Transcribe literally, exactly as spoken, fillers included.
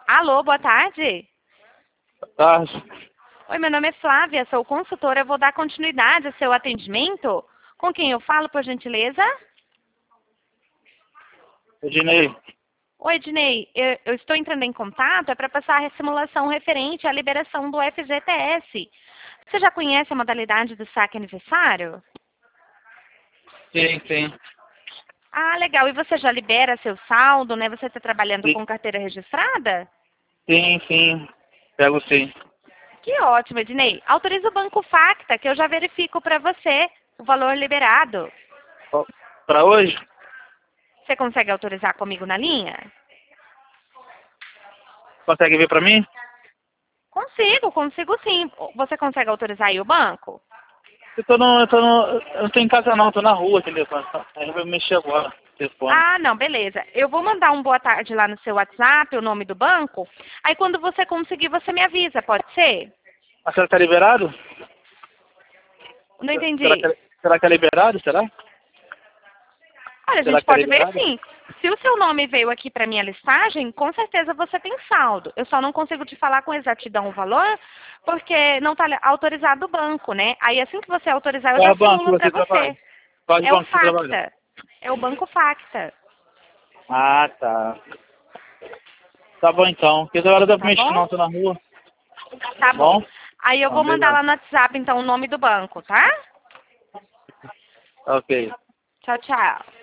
Alô, boa tarde. Tá. Oi, meu nome é Flávia, sou consultora. Eu vou dar continuidade ao seu atendimento. Com quem eu falo, por gentileza? Ednei. Oi, Ednei. Eu, eu estou entrando em contato é para passar a simulação referente à liberação do F G T S. Você já conhece a modalidade do saque aniversário? Sim, sim. Ah, legal. E você já libera seu saldo, né? Você está trabalhando Sim, com carteira registrada? sim. sim. Pego sim. Que ótimo, Ednei. Autoriza o Banco Facta, que eu já verifico para você o valor liberado. Ó, Pra hoje? Você consegue autorizar comigo na linha? Consegue ver pra mim? Consigo, consigo sim. Você consegue autorizar aí o banco? Eu tô no. Eu tô no. Eu não tô em casa não, tô na rua, telefone. Aí eu vou mexer agora, telefone. Ah, não, beleza. Eu vou mandar um boa tarde lá no seu WhatsApp, o nome do banco. Aí quando você conseguir, você me avisa, pode ser? A senhora tá liberado? Não Será entendi. que, é- será que é liberado? Será? Olha, a Será gente que é pode ver liberado? sim. Se o seu nome veio aqui para minha listagem, com certeza você tem saldo. Eu só não consigo te falar com exatidão o valor, porque não está autorizado o banco, né? Aí assim que você autorizar, eu Qual é já o banco que simulo para você trabalha? você. Qual é o É o banco que você trabalha? Facta. É o Banco Facta. Ah, tá. Tá bom então. Porque agora dá pra Tá mexer bom? não, tô na rua. Tá bom. Bom? Aí eu Então, vou mandar beleza. lá no WhatsApp, então, o nome do banco, tá? Ok. Tchau, tchau.